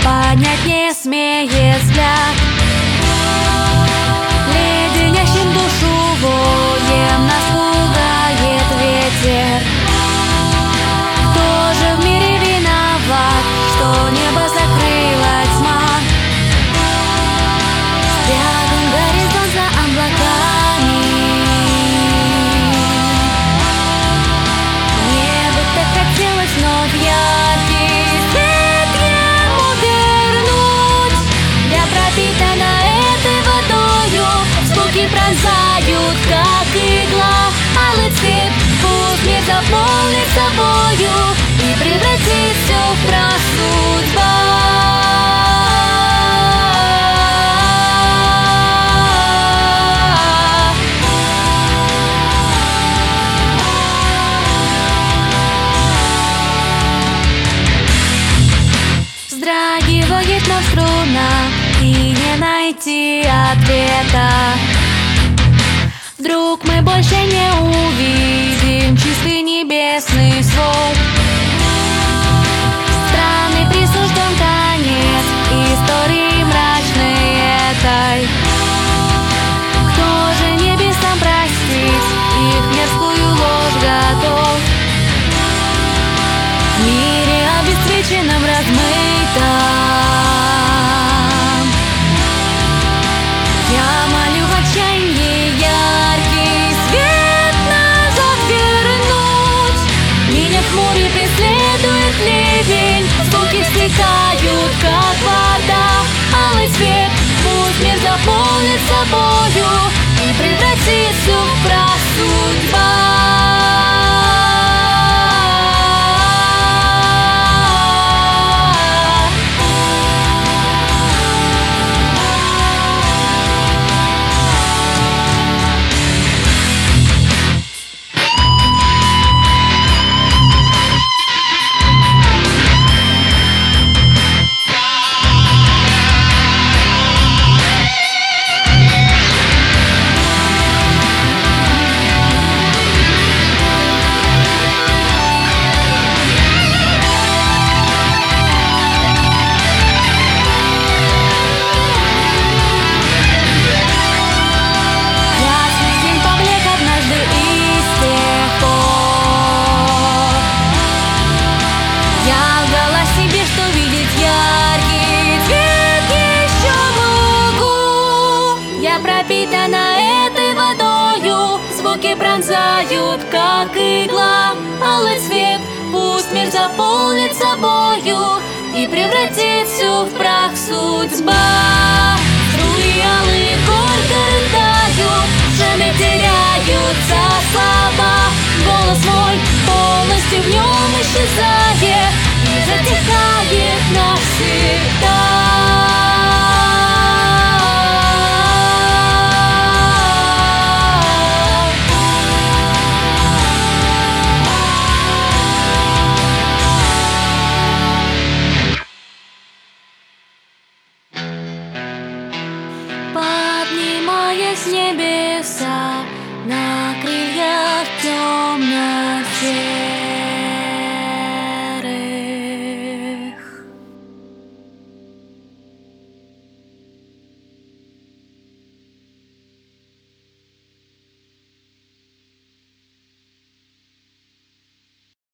поднять не смеет взгляд. Леденящим душу воем нас пугает ветер. Кто же в мире виноват, что небо закрыла тьма? Спрятан горизонт за облаками. Мне бы так хотелось вновь яркий свет ему вернуть. Я пропитана этой водою, звуки пронзают, как игла. Алый цвет, пусть мир заполнит собою и превратит все в прах судьба. Вздрагивает на струнах, и не найти ответа. Вдруг мы больше не увидим чистый небесный свод. Странный присужден конец истории мрачной этой. Кто же небесам простить их мерзкую ложь готов? В мире обесцвеченном, размытом я молю в отчаянии яркий свет назад вернуть. Меня в хмуре преследует ливень, звуки стекают, как вода. Алый цвет, пусть мир заполнит собою и превратит все в прах судьба. Пропитана этой водою, звуки пронзают, как игла. Алый цвет, пусть мир заполнит собою и превратит все в прах судьба. Струи алые горько рыдают, шумы теряются слова. Голос мой полностью в нем исчезает и затихает навсегда. Поднимаясь с небеса на крыльях темноте.